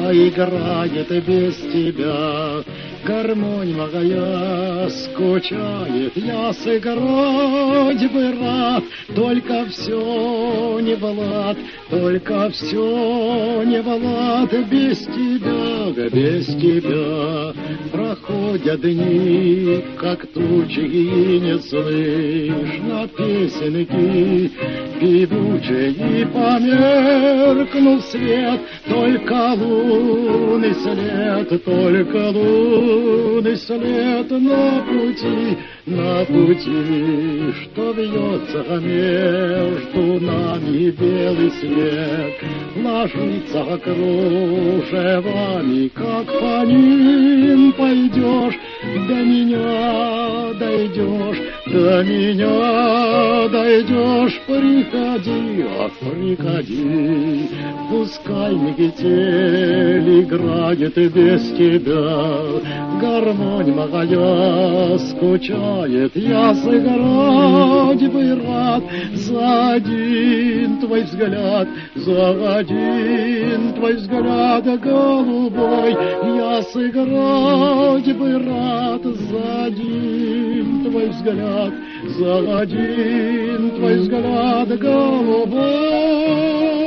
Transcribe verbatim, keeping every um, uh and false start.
заиграет без тебя. Гармонь моя скучает, я сыграть бы рад, только все не Влад, только все не Влад, без тебя, без тебя. Проходят дни, как тучи, и не слышно песенки певучие, и померкнул свет, только лунный след, только лунный след на пути, на пути, что вьется между нами белый свет, ложится кружевами, как по ним пойдешь, до меня дойдешь, до меня дойдешь, приходи, ах, приходи, пускай метель играет без тебя, гармонь моя скучает, я сыграть бы рад за один твой взгляд, за один твой взгляд голубой, я сыграть бы рад за один твой взгляд, за один твой взгляд голубой.